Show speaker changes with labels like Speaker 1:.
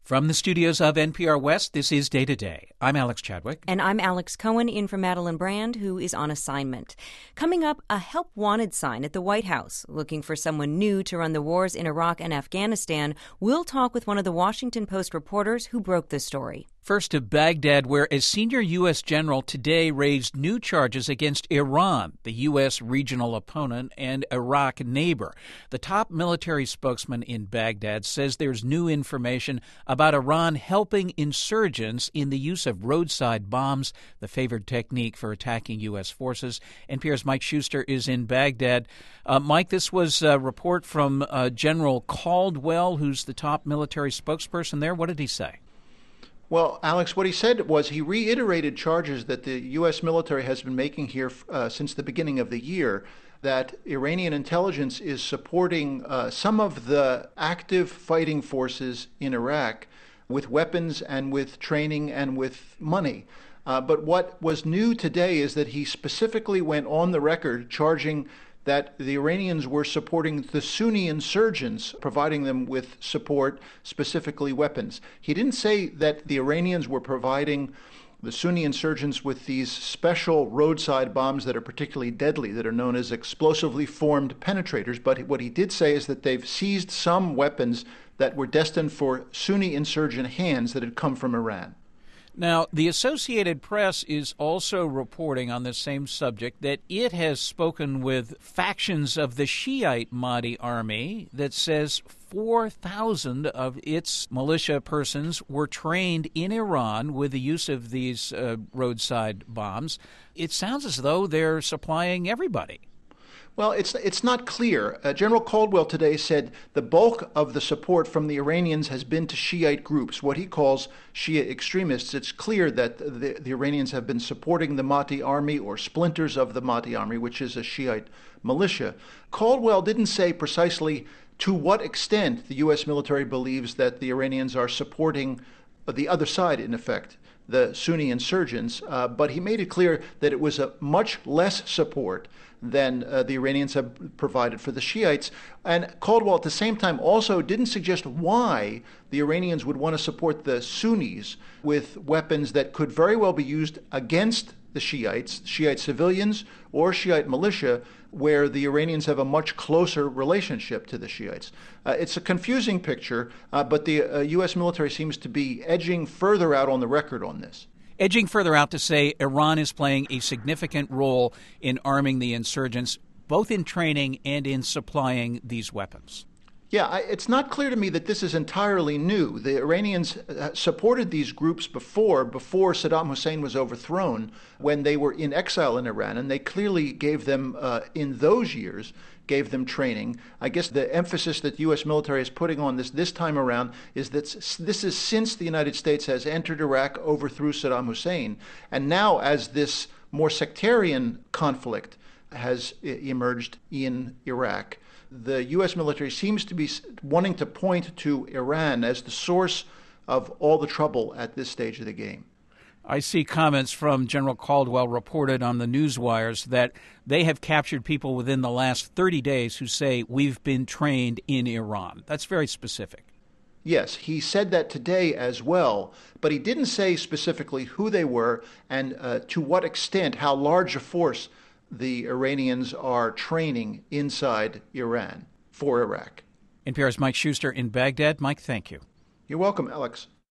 Speaker 1: From the studios of NPR West, this is Day to Day. I'm Alex Chadwick.
Speaker 2: And I'm Alex Cohen, in for Madeline Brand, who is on assignment. Coming up, a help wanted sign at the White House, looking for someone new to run the wars in Iraq and Afghanistan. We'll talk with one of the Washington Post reporters who broke the story.
Speaker 1: First to Baghdad, where a senior U.S. general today raised new charges against Iran, the U.S. regional opponent and Iraq neighbor. The top military spokesman in Baghdad says there's new information about Iran helping insurgents in the use of roadside bombs, the favored technique for attacking U.S. forces. NPR's Mike Schuster is in Baghdad. Mike, this was a report from General Caldwell, who's the top military spokesperson there. What did he say?
Speaker 3: Well, Alex, what he said was he reiterated charges that the U.S. military has been making here since the beginning of the year, that Iranian intelligence is supporting some of the active fighting forces in Iraq with weapons and with training and with money. But what was new today is that he specifically went on the record charging that the Iranians were supporting the Sunni insurgents, providing them with support, specifically weapons. He didn't say that the Iranians were providing the Sunni insurgents with these special roadside bombs that are particularly deadly, that are known as explosively formed penetrators. But what he did say is that they've seized some weapons that were destined for Sunni insurgent hands that had come from Iran.
Speaker 1: Now, the Associated Press is also reporting on the same subject that it has spoken with factions of the Shiite Mahdi army that says 4,000 of its militia persons were trained in Iran with the use of these roadside bombs. It sounds as though they're supplying everybody.
Speaker 3: Well, it's not clear. General Caldwell today said the bulk of the support from the Iranians has been to Shiite groups, what he calls Shia extremists. It's clear that the Iranians have been supporting the Mahdi army or splinters of the Mahdi army, which is a Shiite militia. Caldwell didn't say precisely to what extent the U.S. military believes that the Iranians are supporting the other side, in effect, the Sunni insurgents, but he made it clear that it was a much less support than the Iranians have provided for the Shiites. And Caldwell, at the same time, also didn't suggest why the Iranians would want to support the Sunnis with weapons that could very well be used against the Shiites, Shiite civilians, or Shiite militia, where the Iranians have a much closer relationship to the Shiites. It's a confusing picture, but the U.S. military seems to be edging further out on the record on this.
Speaker 1: Edging further out to say Iran is playing a significant role in arming the insurgents, both in training and in supplying these weapons.
Speaker 3: Yeah, it's not clear to me that this is entirely new. The Iranians supported these groups before Saddam Hussein was overthrown, when they were in exile in Iran, and they clearly gave them, in those years, gave them training. I guess the emphasis that U.S. military is putting on this time around is that this is since the United States has entered Iraq, overthrew Saddam Hussein, and now as this more sectarian conflict has emerged in Iraq, the U.S. military seems to be wanting to point to Iran as the source of all the trouble at this stage of the game.
Speaker 1: I see comments from General Caldwell reported on the newswires that they have captured people within the last 30 days who say we've been trained in Iran. That's very specific.
Speaker 3: Yes, he said that today as well, but he didn't say specifically who they were and to what extent, how large a force the Iranians are training inside Iran for Iraq.
Speaker 1: NPR's Mike Schuster in Baghdad. Mike, thank you.
Speaker 3: You're welcome, Alex.